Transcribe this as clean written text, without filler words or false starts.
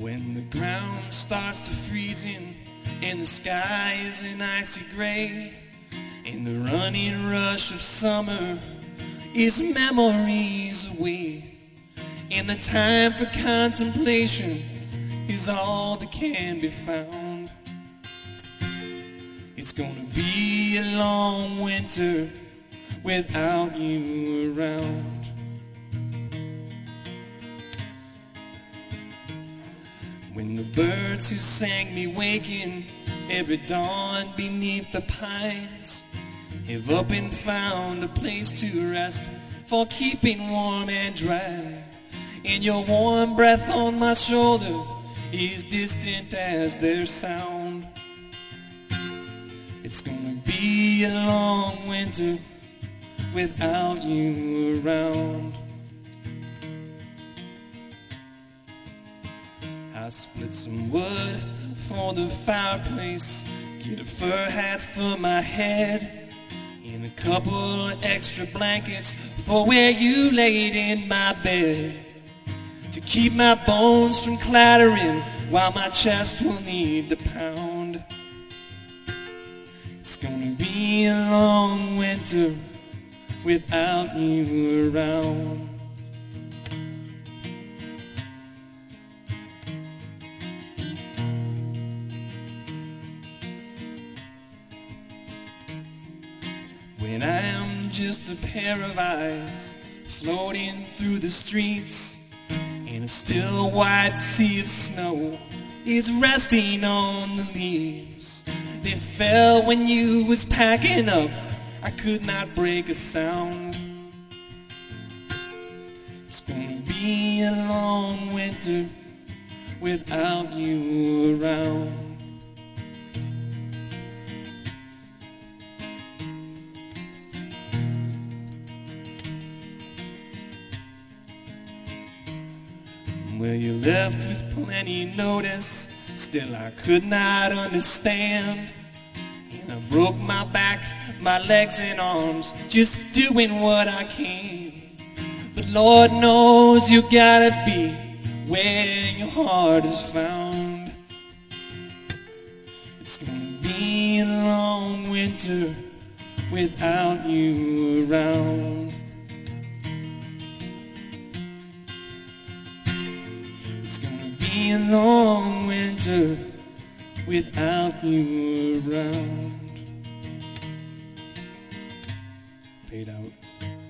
When the ground starts to freezing and the sky is an icy gray, and the running rush of summer is memories away, and the time for contemplation is all that can be found. It's gonna be a long winter without you around. When the birds who sang me waking every dawn beneath the pines have up and found a place to rest for keeping warm and dry, and your warm breath on my shoulder is distant as their sound. It's gonna be a long winter without you around. I split some wood for the fireplace, get a fur hat for my head, and a couple extra blankets for where you laid in my bed, to keep my bones from clattering while my chest will need to pound. It's gonna be a long winter without you around. When I am just a pair of eyes floating through the streets, and a still white sea of snow is resting on the leaves. They fell when you was packing up, I could not break a sound. It's gonna be a long winter without you around. Well, you left with plenty notice, still I could not understand. And I broke my back, my legs and arms, just doing what I can. But Lord knows you gotta be where your heart is found. It's gonna be a long winter without you around. It's gonna be a long winter without you around. Fade out.